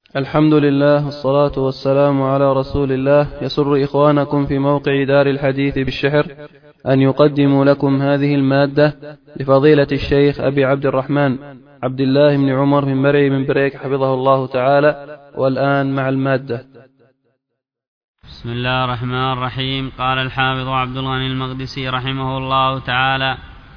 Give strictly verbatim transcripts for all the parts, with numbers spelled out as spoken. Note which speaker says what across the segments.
Speaker 1: الحمد لله والصلاة والسلام على رسول الله. يسر إخوانكم في موقع دار الحديث بالشحر أن يقدموا لكم هذه المادة لفضيلة الشيخ أبي عبد الرحمن عبد الله بن عمر بن مرعي بن بريك حفظه الله تعالى. والآن مع المادة.
Speaker 2: بسم الله الرحمن الرحيم. قال الحافظ عبد الغني المقدسي رحمه الله تعالى: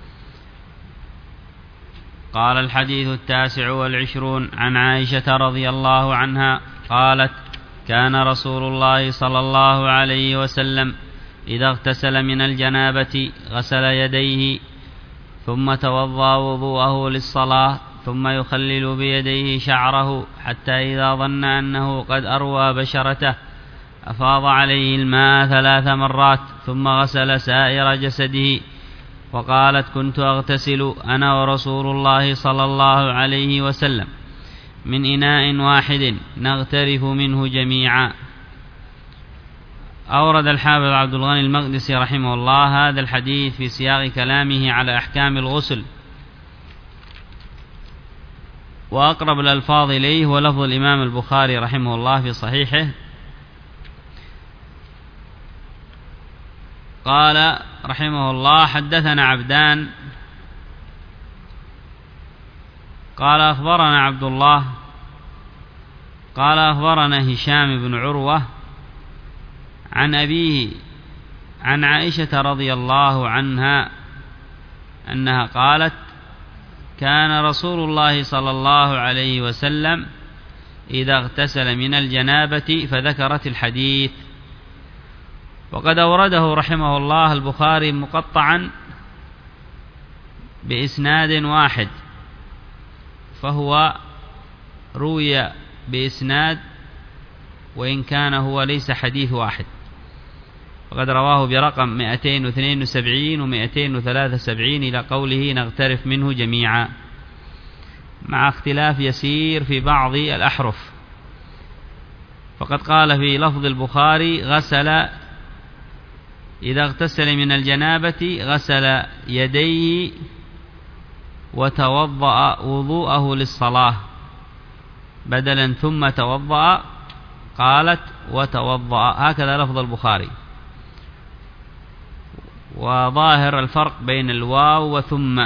Speaker 2: قال الحديث التاسع والعشرون عن عائشة رضي الله عنها قالت: كان رسول الله صلى الله عليه وسلم إذا اغتسل من الجنابة غسل يديه ثم توضأ وضوءه للصلاة ثم يخلل بيديه شعره حتى إذا ظن أنه قد أروى بشرته أفاض عليه الماء ثلاث مرات ثم غسل سائر جسده. وقالت: كنت أغتسل أنا ورسول الله صلى الله عليه وسلم من إناء واحد نغترف منه جميعا. أورد الحافظ عبد الغني المقدسي رحمه الله هذا الحديث في سياق كلامه على أحكام الغسل، وأقرب الألفاظ إليه هو لفظ الإمام البخاري رحمه الله في صحيحه. قال رحمه الله: حدثنا عبدان قال أخبرنا عبد الله قال أخبرنا هشام بن عروة عن أبيه عن عائشة رضي الله عنها أنها قالت: كان رسول الله صلى الله عليه وسلم إذا اغتسل من الجنابة، فذكرت الحديث. وقد أورده رحمه الله البخاري مقطعا بإسناد واحد، فهو روي بإسناد وإن كان هو ليس حديث واحد، وقد رواه برقم مئتين واثنين وسبعين ومئتين وثلاثة وسبعين إلى قوله نغترف منه جميعا، مع اختلاف يسير في بعض الأحرف. فقد قال في لفظ البخاري: غسل إذا اغتسل من الجنابة غسل يديه وتوضأ وضوءه للصلاة، بدلا ثم توضأ قالت وتوضأ، هكذا لفظ البخاري. وظاهر الفرق بين الواو وثم،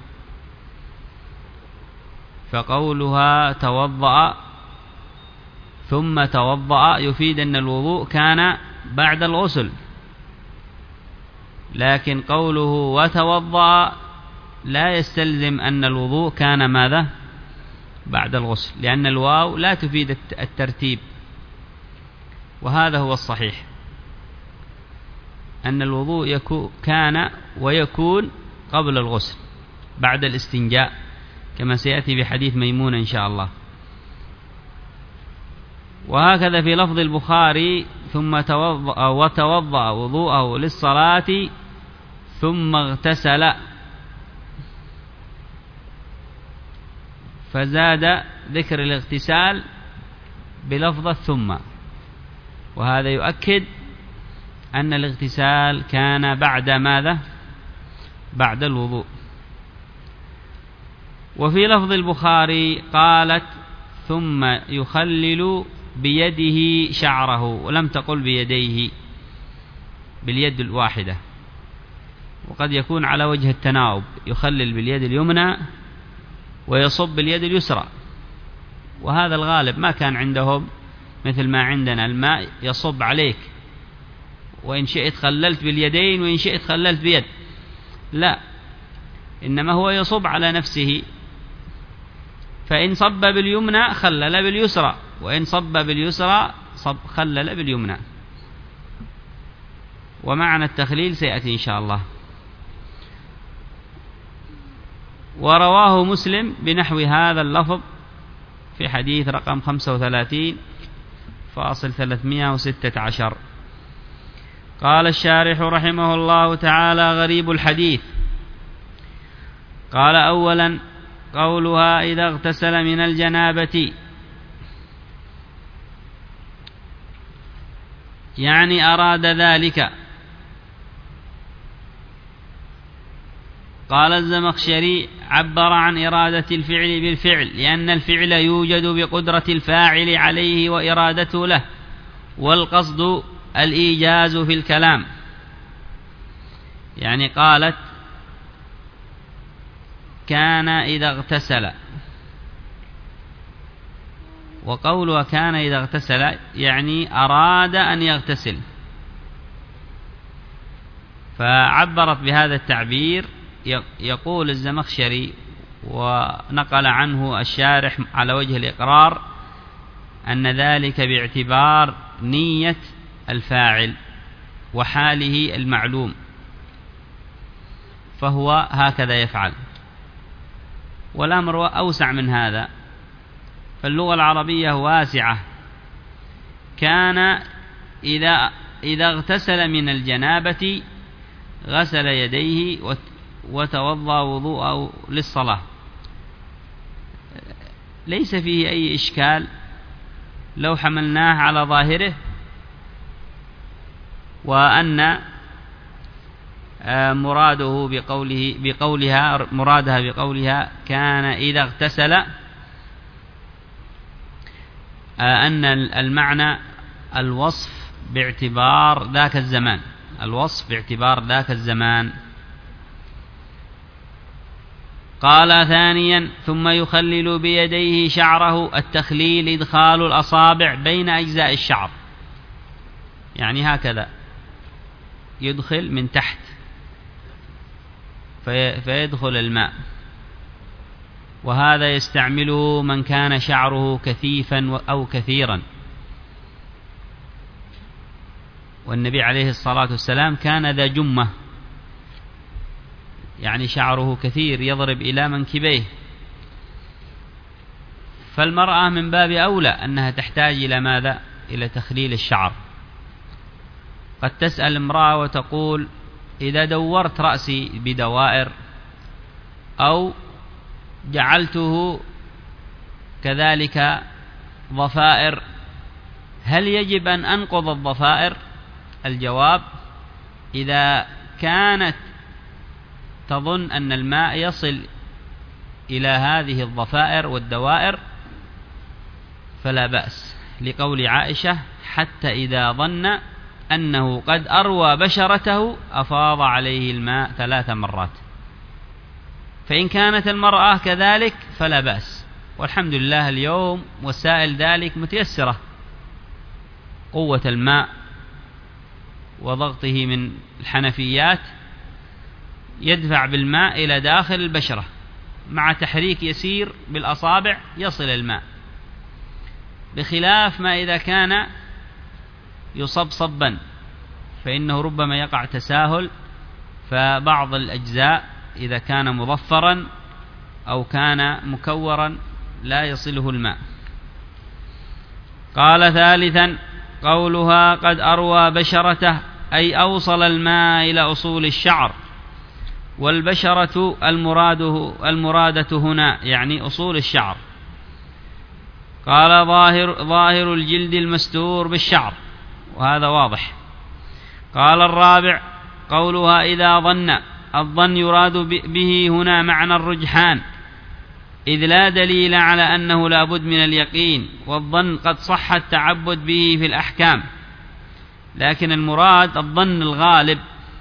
Speaker 2: فقولها توضأ ثم توضأ يفيد أن الوضوء كان بعد الغسل، لكن قوله وتوضأ لا يستلزم أن الوضوء كان ماذا؟ بعد الغسل، لأن الواو لا تفيد الترتيب، وهذا هو الصحيح، أن الوضوء يكون كان ويكون قبل الغسل بعد الاستنجاء، كما سيأتي بحديث ميمون إن شاء الله. وهكذا في لفظ البخاري: ثم توضأ وتوضأ وضوءه للصلاة ثم اغتسل، فزاد ذكر الاغتسال بلفظ ثم، وهذا يؤكد أن الاغتسال كان بعد ماذا؟ بعد الوضوء. وفي لفظ البخاري قالت: ثم يخلل بيده شعره، ولم تقل بيديه، باليد الواحدة، وقد يكون على وجه التناوب، يخلل باليد اليمنى ويصب باليد اليسرى، وهذا الغالب، ما كان عندهم مثل ما عندنا الماء يصب عليك وإن شئت خللت باليدين وإن شئت خللت بيد، لا، إنما هو يصب على نفسه، فإن صب باليمنى خلل باليسرى، وإن صب باليسرى صب خلل باليمنى، ومعنى التخليل سيأتي إن شاء الله. ورواه مسلم بنحو هذا اللفظ في حديث رقم خمسة وثلاثين فاصل ثلاثمائة وستة عشر. قال الشارح رحمه الله تعالى: غريب الحديث. قال: أولا قولها إذا اغتسل من الجنابة، يعني أراد ذلك. قال الزمخشري: عبر عن إرادة الفعل بالفعل، لأن الفعل يوجد بقدرة الفاعل عليه وإرادته له، والقصد الإيجاز في الكلام. يعني قالت: كان إذا اغتسل، وقولها كان إذا اغتسل يعني أراد أن يغتسل، فعبرت بهذا التعبير. يقول الزمخشري ونقل عنه الشارح على وجه الإقرار أن ذلك باعتبار نية الفاعل وحاله المعلوم، فهو هكذا يفعل. والأمر أوسع من هذا، فاللغة العربية واسعة. كان إذا إذا اغتسل من الجنابة غسل يديه وتوضأ وضوءه للصلاة، ليس فيه أي إشكال لو حملناه على ظاهره، وأن مراده بقوله بقولها مرادها بقولها كان إذا اغتسل أن المعنى الوصف باعتبار ذاك الزمان، الوصف باعتبار ذاك الزمان. قال ثانيا: ثم يخلل بيديه شعره. التخليل إدخال الأصابع بين أجزاء الشعر، يعني هكذا يدخل من تحت فيدخل الماء، وهذا يستعمله من كان شعره كثيفا أو كثيرا. والنبي عليه الصلاة والسلام كان ذا جمة، يعني شعره كثير يضرب إلى منكبيه، فالمرأة من باب أولى أنها تحتاج إلى ماذا؟ إلى تخليل الشعر. قد تسأل امرأة وتقول: إذا دورت رأسي بدوائر أو جعلته كذلك ضفائر، هل يجب أن أنقض الضفائر؟ الجواب: إذا كانت تظن أن الماء يصل إلى هذه الضفائر والدوائر فلا بأس، لقول عائشة: حتى إذا ظن أنه قد أروى بشرته أفاض عليه الماء ثلاث مرات. فإن كانت المرأة كذلك فلا بأس، والحمد لله اليوم وسائل ذلك متيسرة، قوة الماء وضغطه من الحنفيات يدفع بالماء إلى داخل البشرة، مع تحريك يسير بالأصابع يصل الماء، بخلاف ما إذا كان يصب صبا فإنه ربما يقع تساهل، فبعض الأجزاء إذا كان مضفرا أو كان مكورا لا يصله الماء. قال ثالثا: قولها قد أروى بشرته، أي أوصل الماء إلى أصول الشعر، والبشرة المراده المرادة هنا يعني أصول الشعر. قال: ظاهر, ظاهر الجلد المستور بالشعر، وهذا واضح. قال الرابع: قولها إذا ظن، الظن يراد به هنا معنى الرجحان، إذ لا دليل على أنه لا بد من اليقين، والظن قد صح التعبد به في الأحكام، لكن المراد الظن الغالب،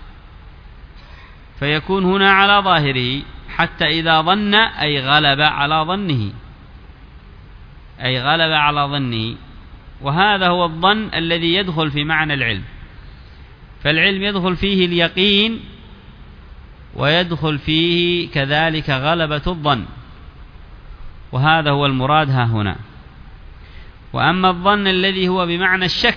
Speaker 2: فيكون هنا على ظاهره حتى إذا ظن أي غلب على ظنه، أي غلب على ظنه. وهذا هو الظن الذي يدخل في معنى العلم، فالعلم يدخل فيه اليقين ويدخل فيه كذلك غلبة الظن، وهذا هو المراد ها هنا. وأما الظن الذي هو بمعنى الشك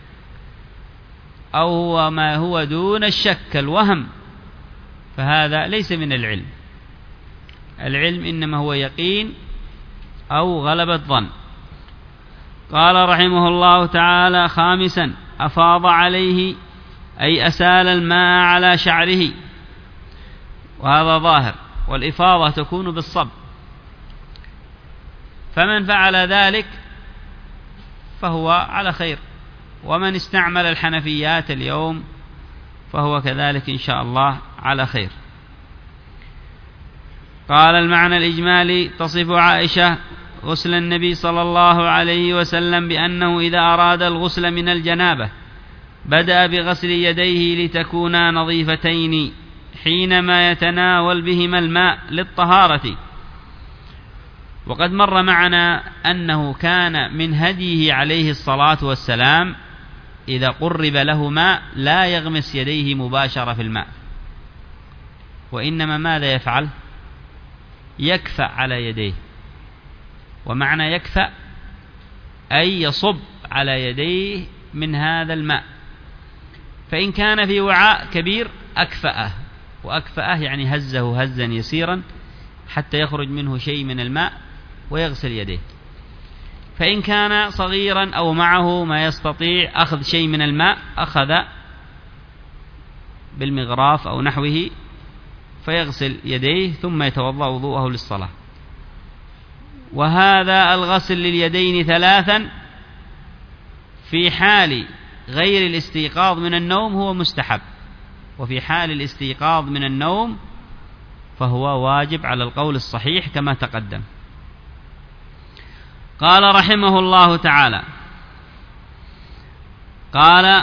Speaker 2: أو هو ما هو دون الشك الوهم، فهذا ليس من العلم. العلم إنما هو يقين أو غلبة ظن. قال رحمه الله تعالى: خامسا: أفاض عليه، أي أسال الماء على شعره، وهذا ظاهر، والإفاضة تكون بالصب، فمن فعل ذلك فهو على خير، ومن استعمل الحنفيات اليوم فهو كذلك إن شاء الله على خير. قال المعنى الإجمالي: تصف عائشة غسل النبي صلى الله عليه وسلم بأنه إذا أراد الغسل من الجنابة بدأ بغسل يديه لتكونا نظيفتين حينما يتناول بهما الماء للطهارة. وقد مر معنا أنه كان من هديه عليه الصلاة والسلام إذا قرب له ماء لا يغمس يديه مباشرة في الماء، وإنما ماذا يفعل؟ يكفأ على يديه. ومعنى يكفأ أي يصب على يديه من هذا الماء، فإن كان في وعاء كبير أكفأه، وأكفأه يعني هزه هزا يسيرا حتى يخرج منه شيء من الماء ويغسل يديه. فإن كان صغيرا أو معه ما يستطيع أخذ شيء من الماء أخذ بالمغراف أو نحوه فيغسل يديه ثم يتوضأ وضوءه للصلاة. وهذا الغسل لليدين ثلاثا في حال غير الاستيقاظ من النوم هو مستحب، وفي حال الاستيقاظ من النوم فهو واجب على القول الصحيح كما تقدم. قال رحمه الله تعالى: قال: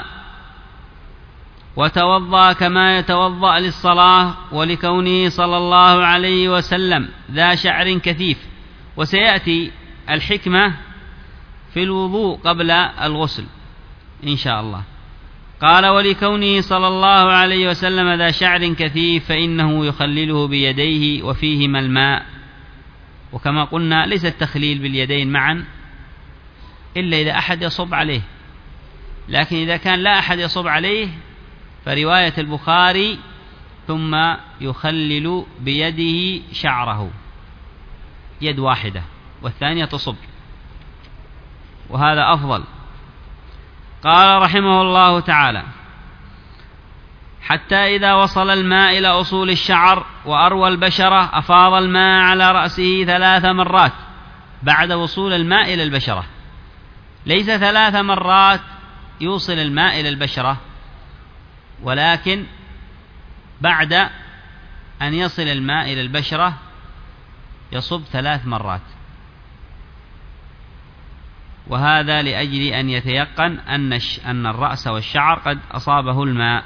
Speaker 2: وتوضأ كما يتوضأ للصلاة، ولكونه صلى الله عليه وسلم ذا شعر كثيف. وسيأتي الحكمة في الوضوء قبل الغسل إن شاء الله. قال: ولكونه صلى الله عليه وسلم ذا شعر كثيف فإنه يخلله بيديه وفيهما الماء. وكما قلنا ليس التخليل باليدين معا إلا إذا أحد يصب عليه، لكن إذا كان لا أحد يصب عليه فرواية البخاري ثم يخلل بيده شعره، يد واحدة والثانية تصب، وهذا أفضل. قال رحمه الله تعالى: حتى إذا وصل الماء إلى أصول الشعر وأروى البشرة أفاض الماء على رأسه ثلاث مرات بعد وصول الماء إلى البشرة. ليس ثلاث مرات يوصل الماء إلى البشرة، ولكن بعد أن يصل الماء إلى البشرة يصب ثلاث مرات، وهذا لأجل أن يتيقن أن أن الرأس والشعر قد أصابه الماء.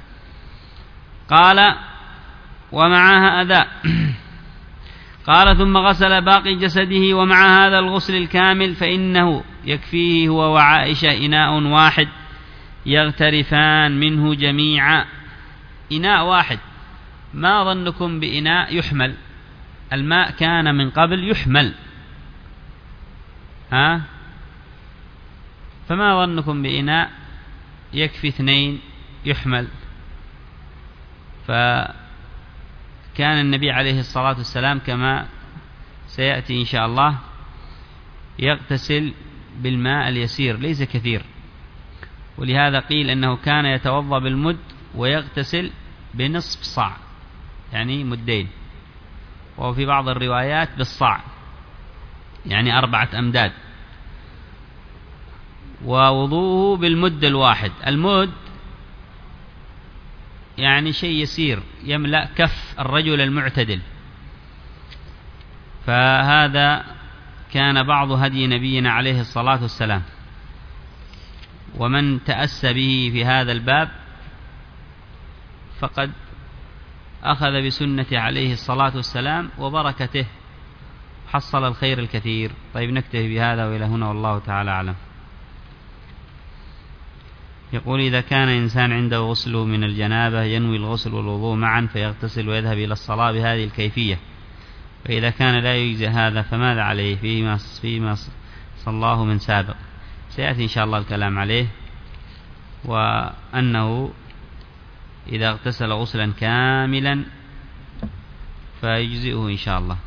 Speaker 2: قال: ومعها أذى. قال: ثم غسل باقي جسده، ومع هذا الغسل الكامل فإنه يكفيه هو وعائشة إناء واحد يغترفان منه جميعا. إناء واحد، ما ظنكم بإناء يحمل؟ الماء كان من قبل يحمل، ها؟ فما ظنكم بإناء يكفي اثنين يحمل؟ فكان النبي عليه الصلاة والسلام كما سيأتي إن شاء الله يغتسل بالماء اليسير ليس كثير، ولهذا قيل أنه كان يتوضأ بالمد ويغتسل بنصف صاع، يعني مدين، وفي بعض الروايات بالصاع يعني أربعة أمداد، ووضوءه بالمد الواحد. المد يعني شيء يسير يملأ كف الرجل المعتدل، فهذا كان بعض هدي نبينا عليه الصلاة والسلام، ومن تأسى به في هذا الباب فقد أخذ بسنة عليه الصلاة والسلام وبركته، حصل الخير الكثير. طيب نكتفي بهذا وإلى هنا، والله تعالى أعلم. يقول: إذا كان إنسان عنده غسل من الجنابة ينوي الغسل والوضوء معا فيغتسل ويذهب إلى الصلاة بهذه الكيفية، فإذا كان لا يجزي هذا فماذا عليه فيما فيما صلاه من سابق؟ سيأتي إن شاء الله الكلام عليه، وأنه إذا اغتسل غسلا كاملا فيجزئه إن شاء الله.